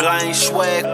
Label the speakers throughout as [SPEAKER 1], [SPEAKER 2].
[SPEAKER 1] Blind swag.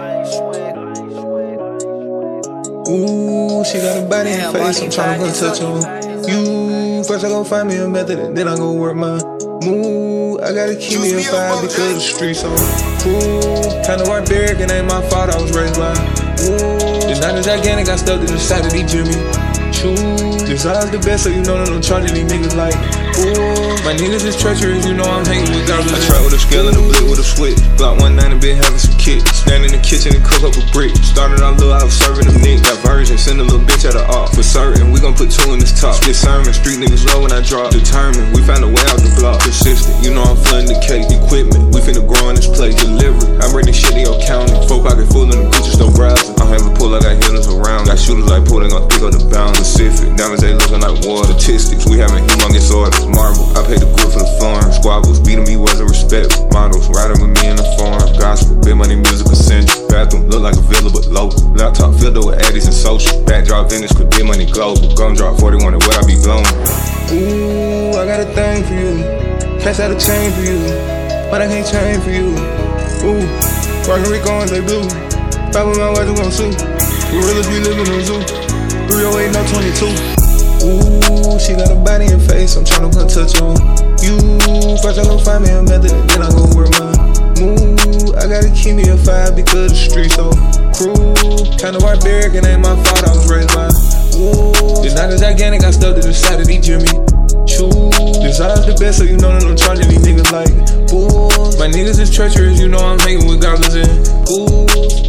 [SPEAKER 2] Ooh, she got a body and face, I'm tryna go touch on you. First I gon' find me a method and then I go work my move. I gotta keep me a fire because the streets so cool. Kinda barbaric and ain't my fault, I was raised by it's not as gigantic, I stuffed in the side of these Jimmy Choo. This is the best, so you know that I'm charging these niggas like ooh. My niggas is treacherous, you know I'm hanging with goblins.
[SPEAKER 3] I try with a scale and a blick with a switch. Glock 19 been having some kicks. Stand in the kitchen and cook up a brick. Started out little, I was serving them niggas. Got version, send a little bitch at the op. For certain, we gon' put two in this top. Get sermon, street niggas low when I drop. Determined, we found a way out the block. Persistent, you know I'm flooding the cake. Equipment, we finna grow in this place. Delivery, I bring this shit in your county. 4 pocket full of the Gucci store browsing. I'm having pull, I got hitters around. Got shooters like pulling on pick up the bound. Pacific, diamonds they looking like war. Statistics, we having humongous orders. Marble, I paid the good for the farm. Squabbles, beating me wasn't respect. Models, riding with me in the farm. Gospel, big money music essential. Bathroom, look like a villa but local. Laptop filled up with addies and social. Backdrop vintage, cause big money global. Gumdrop 41 and what I be blowing.
[SPEAKER 2] Ooh, I got a thing for you. Cash out a chain for you. But I can't chain for you. Ooh, Puerto Rico and they blue. 5 of my wives gon' sue. Gorillas, we live in a zoo. 308, no 22. Ooh, she got a body and face, I'm tryna come touch on you. First I gon' find me a method and then I go work my move. I gotta keep me a fire because the streets so cruel. Kinda barbaric and ain't my fault, I was raised by it's not as gigantic, I stuffed to the side of these Jimmy Choo. This is the best, so you know that I'm charging these niggas like bulls. My niggas is treacherous, you know I'm hanging with goblins and ghouls.